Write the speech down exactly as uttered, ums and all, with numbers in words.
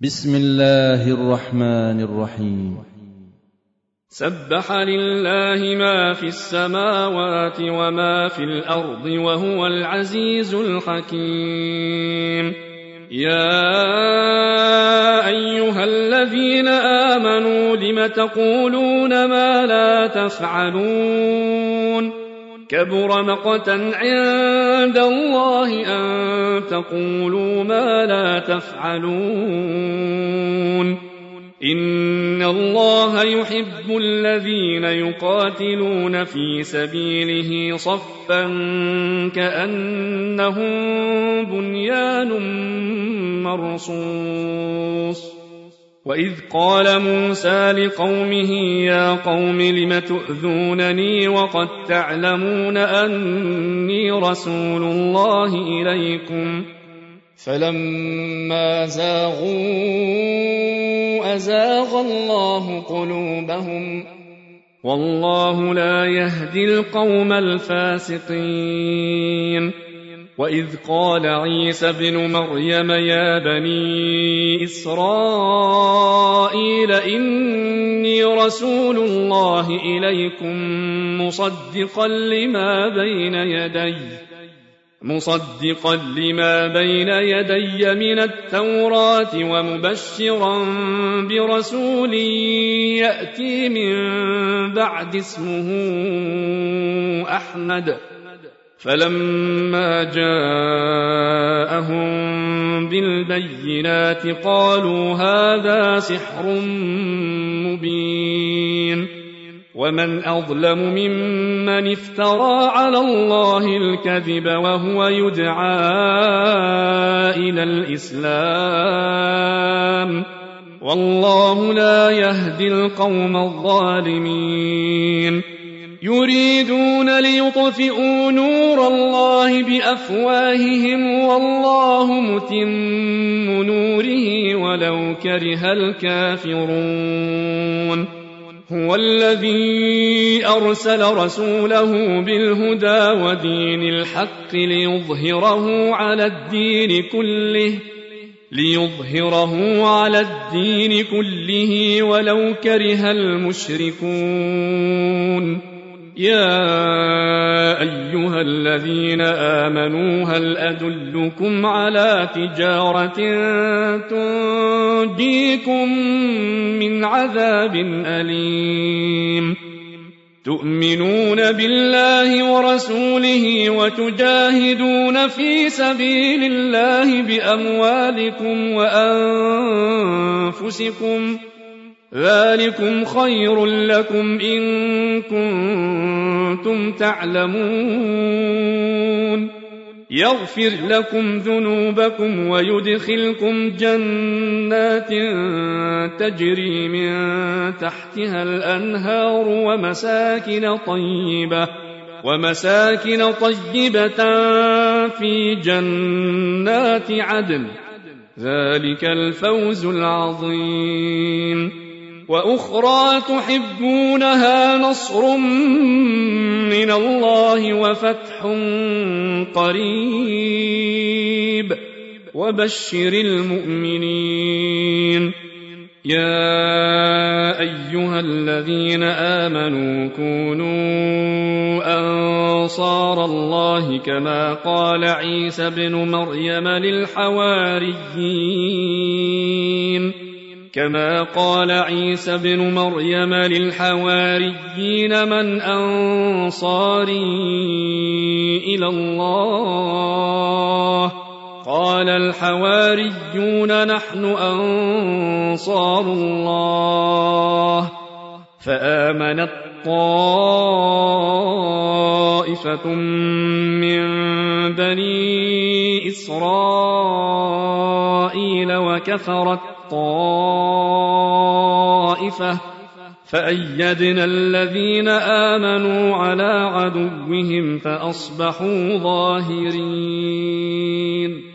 بسم الله الرحمن الرحيم. سبح لله ما في السماوات وما في الأرض وهو العزيز الحكيم. يا أيها الذين آمنوا لم تقولون ما لا تفعلون كبر مقتا عند الله أن تقولوا ما لا تفعلون إن الله يحب الذين يقاتلون في سبيله صفا كأنهم بنيان مرصوص. وإذ قال موسى لقومه يا قوم لم تؤذونني وقد تعلمون أني رسول الله إليكم فلما زاغوا أزاغ الله قلوبهم والله لا يهدي القوم الفاسقين. وإذ قال عيسى ابن مريم يا بني إسرائيل إني رسول الله إليكم مصدقا لما بين يدي مصدقا لما بين يدي من التوراة ومبشرا برسول يأتي من بعد اسمه أحمد. فلما جاءهم بالبينات قالوا هذا سحر مبين. ومن أظلم ممن افترى على الله الكذب وهو يدعى إلى الإسلام والله لا يهدي القوم الظالمين. يريدون ليطفئوا نور الله بأفواههم والله متم نوره ولو كره الكافرون. هو الذي أرسل رسوله بالهدى ودين الحق ليظهره على الدين كله ليظهره على الدين كله ولو كره المشركون. يا أيها الذين آمنوا هل أدلكم على تجارة تنجيكم من عذاب أليم تؤمنون بالله ورسوله وتجاهدون في سبيل الله بأموالكم وأنفسكم ذلكم خير لكم إن كنتم تعلمون. يغفر لكم ذنوبكم ويدخلكم جنات تجري من تحتها الأنهار ومساكن طيبة ومساكن طيبة في جنات عدن ذلك الفوز العظيم. وأخرى تحبونها نصر من الله وفتح قريب وبشر المؤمنين. يا أيها الذين آمنوا كونوا أنصار الله كما قال عيسى ابن مريم للحواريين كما قال عيسى ابن مريم للحواريين من أنصاري إلى الله قال الحواريون نحن أنصار الله. فآمنت طائفة من بني إسرائيل وكفرت طائفة فأيدنا الذين آمنوا على عدوهم فأصبحوا ظاهرين.